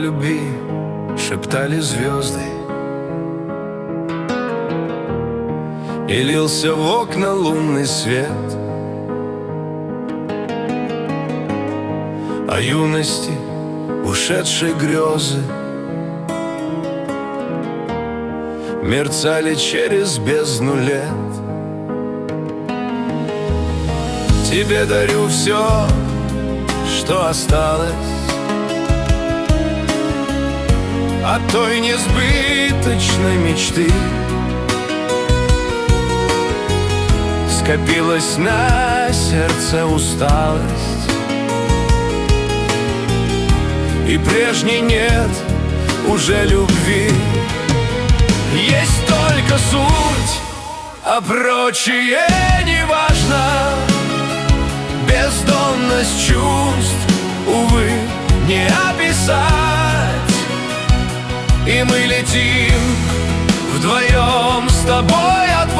любви шептали звезды, и лился в окна лунный свет. О юности ушедшей грезы мерцали через бездну лет. Тебе дарю все, что осталось от той несбыточной мечты. Скопилась на сердце усталость, и прежней нет уже любви. Есть только суть, а прочее не важно. Бездонность чувств, увы, не описать. И мы летим вдвоем с тобой